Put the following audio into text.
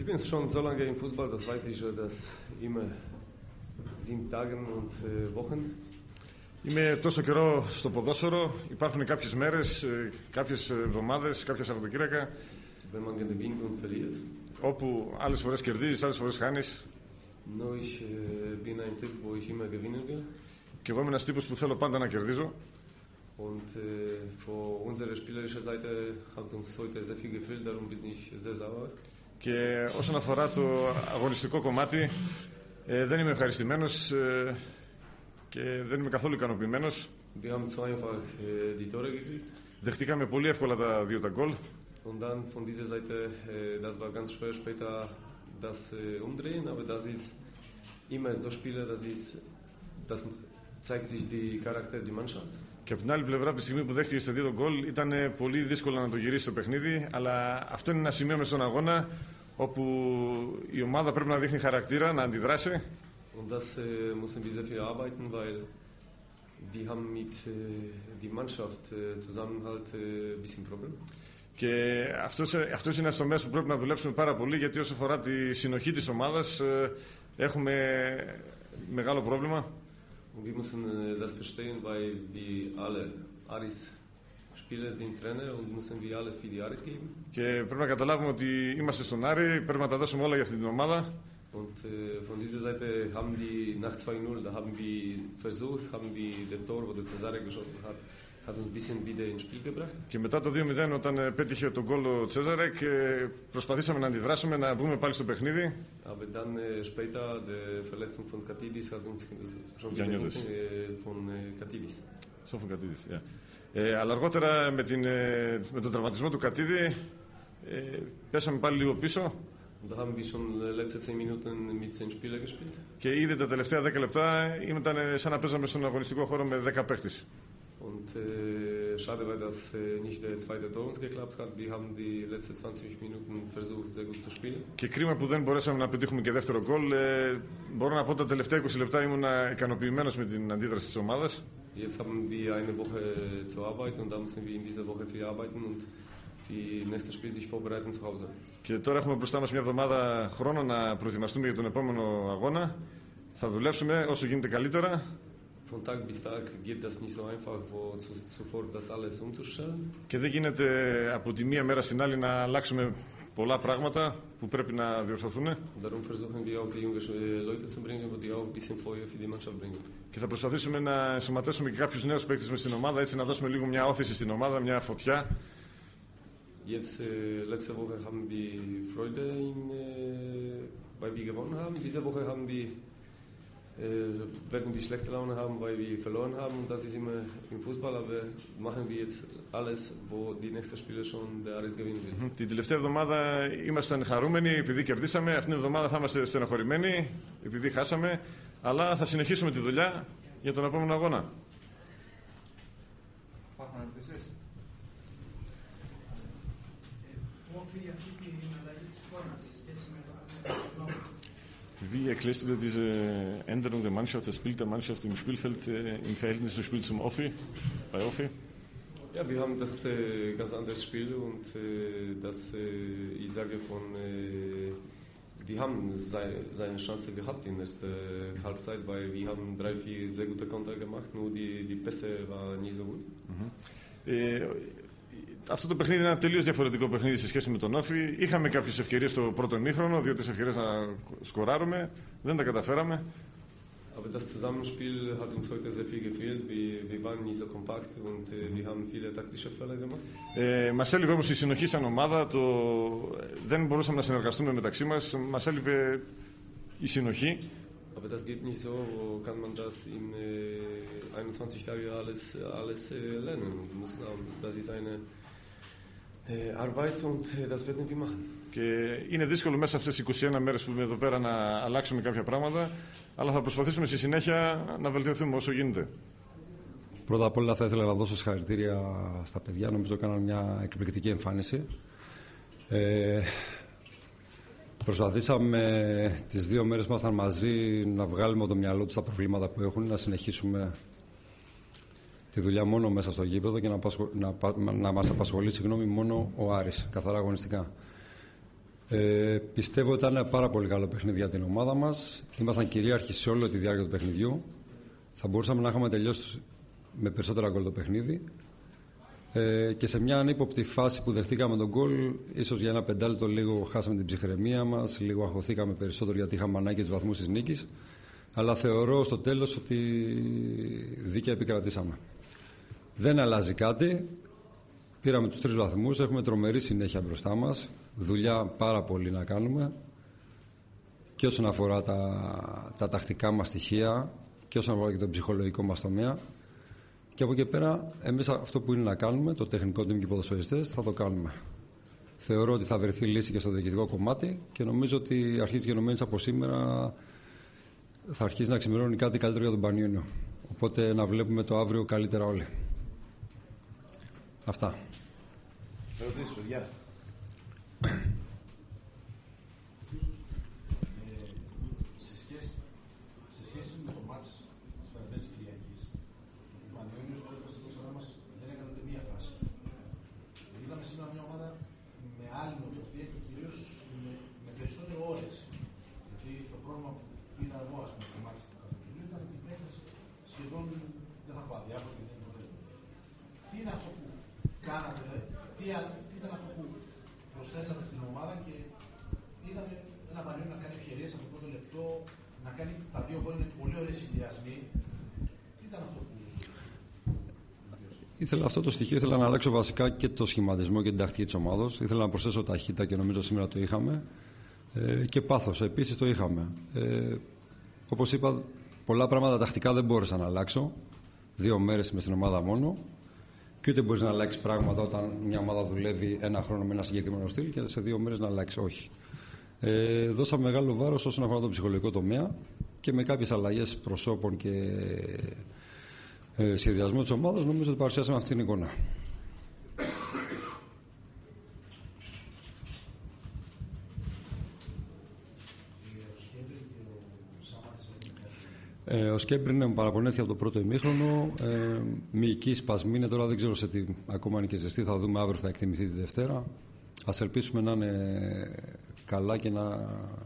Ich bin schon so lange im Fußball, das weiß ich, dass immer 7 Tage und Wochen. Είμαι τόσο καιρό στο ποδόσφαιρο, υπάρχουν κάποιες μέρες, κάποιες εβδομάδες, κάποια Σαββατοκύριακα Wenn man gewinnt und verliert. όπου άλλες φορές κερδίζεις, άλλες φορές χάνεις. Nur ich bin ein Typ, wo ich immer gewinnen will. Και εγώ είμαι ένας τύπος που θέλω πάντα να κερδίζω. Und von unserer spielerischen Seite hat uns heute sehr viel gefehlt, darum bin ich sehr sauer. Και όσον αφορά το αγωνιστικό κομμάτι, δεν είμαι ευχαριστημένος και δεν είμαι καθόλου ικανοποιημένος. Wir haben zu einfach die Tore gekriegt. Δεχτήκαμε πολύ εύκολα τα δύο τα γκολ. Und dann von dieser Seite, das war ganz schwer später das umdrehen, aber das ist immer so Spiele, das zeigt sich die Charakter, die Mannschaft. Και από την άλλη πλευρά, από τη στιγμή που δέχτηκε τα δύο γκολ, ήταν πολύ δύσκολο να το γυρίσει το παιχνίδι. Αλλά αυτό είναι ένα σημείο μες στον αγώνα όπου η ομάδα πρέπει να δείχνει χαρακτήρα, να αντιδράσει. Und das müssen wir sehr viel arbeiten, weil wir haben mit die Mannschaft Zusammenhalt ein bisschen Problem. Και αυτός είναι ένας τομέας που πρέπει να δουλέψουμε πάρα πολύ, γιατί όσο αφορά τη συνοχή της ομάδας έχουμε μεγάλο πρόβλημα. Und wir müssen das verstehen, weil wir alle Aris Spieler sind Trainer und müssen wir alles für die Aris geben. Και πρέπει να καταλάβουμε ότι είμαστε στον Άρη, πρέπει να τα δώσουμε όλα για αυτή την ομάδα. Und von dieser Seite haben die nach 2-0, da haben wir versucht, haben wir das Tor, wo der Cesare geschossen hat uns ein bisschen wieder ins Spiel gebracht. Και μετά το 2-0, όταν πέτυχε τον γκολ ο Τσέζαρε, προσπαθήσαμε να αντιδράσουμε, να μπούμε πάλι στο παιχνίδι. Aber dann später die Verletzung von Katidis hat uns schon wieder von Katidis. Von Katidis, ja. Αλλά αργότερα με τον τραυματισμό του Κατίδη πέσαμε πάλι λίγο πίσω. Und da haben wir schon letzte 10 Minuten mit 10 Spielern gespielt. Και ήδη τα τελευταία 10 λεπτά ήταν σαν να παίζαμε στον αγωνιστικό χώρο με 10 παίχτες. Und schade, weil das nicht der zweite Tor uns geklappt hat. Wir haben die letzten 20 Minuten versucht, sehr gut zu spielen. Και κρίμα που δεν μπορέσαμε να πετύχουμε και δεύτερο γκολ. Μπορώ να πω τα τελευταία 20 λεπτά ήμουν ικανοποιημένος με την αντίδραση της ομάδας. Jetzt haben wir eine Woche zu arbeiten und da müssen wir in dieser Woche viel arbeiten und die nächste Spiel sich vorbereiten zu Hause. Και τώρα έχουμε μπροστά μας μια εβδομάδα χρόνο να προετοιμαστούμε για τον επόμενο αγώνα. Θα δουλέψουμε όσο γίνεται καλύτερα. Von Tag bis Tag geht das nicht so einfach, wo sofort das alles umzustellen. Και δεν γίνεται από τη μία μέρα στην άλλη να αλλάξουμε πολλά πράγματα που πρέπει να διορθωθούν. Darum versuchen wir auch die jungen Leute zu bringen, die auch ein bisschen Feuer für die Mannschaft bringen. Και θα προσπαθήσουμε να ενσωματώσουμε και κάποιους νέους παίκτες μες στην ομάδα, έτσι να δώσουμε λίγο μια όθηση στην ομάδα, μια φωτιά. Jetzt letzte Woche haben wir Freude, weil wir gewonnen haben. Diese Woche werden wir schlechte Laune haben, weil wir verloren haben. Das ist immer im Fußball, aber machen wir jetzt alles, wo die nächsten Spiele schon der Aris gewinnen wird. Την τελευταία εβδομάδα ήμασταν χαρούμενοι επειδή κερδίσαμε. Αυτήν την εβδομάδα θα είμαστε στενοχωρημένοι επειδή χάσαμε. Αλλά θα συνεχίσουμε τη δουλειά για τον επόμενο αγώνα. Υπάρχουν ερωτήσεις? Πού οφείλει αυτή την αλλαγή της εικόνας σε σχέση με τον Νόβο? Wie erklärst du dir diese Änderung der Mannschaft, das Bild der Mannschaft im Spielfeld im Verhältnis zum Spiel zum Offi, bei Offi? Ja, wir haben das ganz anderes Spiel und das, ich sage wir haben seine Chance gehabt in der ersten Halbzeit, weil wir haben 3-4 sehr gute Konter gemacht, nur die Pässe waren nicht so gut. Αυτό το παιχνίδι είναι ένα τελείως διαφορετικό παιχνίδι σε σχέση με τον Όφη. Είχαμε κάποιες ευκαιρίες στο πρώτο ημίχρονο, 2-3 ευκαιρίες να σκοράρουμε, δεν τα καταφέραμε. Aber das Zusammenspiel hat uns heute sehr viel gefehlt. Wir waren nicht so kompakt und wir haben viele taktische Fehler gemacht. Μας έλειπε όμως η συνοχή σαν ομάδα, δεν μπορούσαμε να συνεργαστούμε μεταξύ μας, μας έλειπε η συνοχή. Aber das geht nicht so, wo kann man das in 21 Tagen alles lernen. Das ist eine Arbeit und das werden wir machen. Και είναι δύσκολο μέσα αυτές τις 21 μέρες που είμαι εδώ πέρα να αλλάξουμε κάποια πράγματα, αλλά θα προσπαθήσουμε στη συνέχεια να βελτιωθούμε όσο γίνεται. Πρώτα απ' όλα θα ήθελα να δώσω συγχαρητήρια στα παιδιά, νομίζω έκαναν μια εκπληκτική εμφάνιση. Προσπαθήσαμε τις 2 μέρες που ήμασταν μαζί να βγάλουμε από το μυαλό τους τα προβλήματα που έχουν, να συνεχίσουμε τη δουλειά μόνο μέσα στο γήπεδο και να μας απασχολεί μόνο ο Άρης, καθαρά αγωνιστικά. Πιστεύω ότι ήταν ένα πάρα πολύ καλό παιχνίδι για την ομάδα μας. Ήμασταν κυρίαρχοι σε όλη τη διάρκεια του παιχνιδιού. Θα μπορούσαμε να είχαμε τελειώσει με περισσότερα γκολ το παιχνίδι. Και σε μια ανύποπτη φάση που δεχτήκαμε τον γκολ, ίσως για ένα πεντάλεπτο λίγο χάσαμε την ψυχραιμία μας, λίγο αγχωθήκαμε περισσότερο γιατί είχαμε ανάγκη τους βαθμούς της νίκης. Αλλά θεωρώ στο τέλος ότι δίκαια επικρατήσαμε. Δεν αλλάζει κάτι. Πήραμε τους 3 βαθμούς, έχουμε τρομερή συνέχεια μπροστά μας. Δουλειά πάρα πολύ να κάνουμε. Και όσον αφορά τα τακτικά μας στοιχεία και όσον αφορά και τον ψυχολογικό μας τομέα. Και από εκεί πέρα, εμείς αυτό που είναι να κάνουμε, το τεχνικό team και οι ποδοσφαιριστές, θα το κάνουμε. Θεωρώ ότι θα βρεθεί λύση και στο διοικητικό κομμάτι και νομίζω ότι αρχίζει γενομένης από σήμερα θα αρχίσει να ξημερώνει κάτι καλύτερο για τον Πανιούνιο. Οπότε να βλέπουμε το αύριο καλύτερα όλοι. Αυτά. Ερωτήσεις, παιδιά. Σε σχέση με το μάτς της περασμένης Κυριακής, ο Πανιόνιος όπως το ξανά μας δεν έκανε ούτε μία φάση. Είδαμε σήμερα μια ομάδα με άλλη νοοτροπία και κυρίως με περισσότερο όρεξη. Γιατί το πρόβλημα που είδα εγώ στο μάτς του Κατοκυλίου ήταν ότι η παίκτες σχεδόν δεν θα πω αδιάφοροι και δεν είναι ποτέ. Τι είναι αυτό που κάνατε, τι ήταν αυτό που προσθέσατε στην ομάδα και είδαμε ένα Πανιόνιο να κάνει ευκαιρίες από το πρώτο λεπτό, να κάνει τα 2 γκολ με πολύ ωραίοι συνδυασμοί. Τι ήταν αυτό που... Αυτό το στοιχείο ήθελα να αλλάξω βασικά και το σχηματισμό και την τακτική της ομάδας. Ήθελα να προσθέσω ταχύτητα και νομίζω σήμερα το είχαμε. Και πάθος επίσης το είχαμε. Όπως είπα, πολλά πράγματα τακτικά δεν μπόρεσα να αλλάξω. 2 μέρες είμαι στην ομάδα μόνο. Και ούτε μπορείς να αλλάξει πράγματα όταν μια ομάδα δουλεύει 1 χρόνο με ένα συγκεκριμένο στυλ και σε 2 μέρες να αλλάξει. Όχι. Δώσαμε μεγάλο βάρος όσον αφορά το ψυχολογικό τομέα και με κάποιες αλλαγές προσώπων και σχεδιασμό της ομάδας νομίζω ότι παρουσιάσαμε αυτή την εικόνα. Ο Σκέμπριν μου παραπονέθηκε από το πρώτο ημίχρονο. Μυϊκή σπασμή είναι τώρα, δεν ξέρω σε τι ακόμα είναι και ζεστή. Θα δούμε αύριο, θα εκτιμηθεί τη Δευτέρα. Ας ελπίσουμε να είναι καλά και να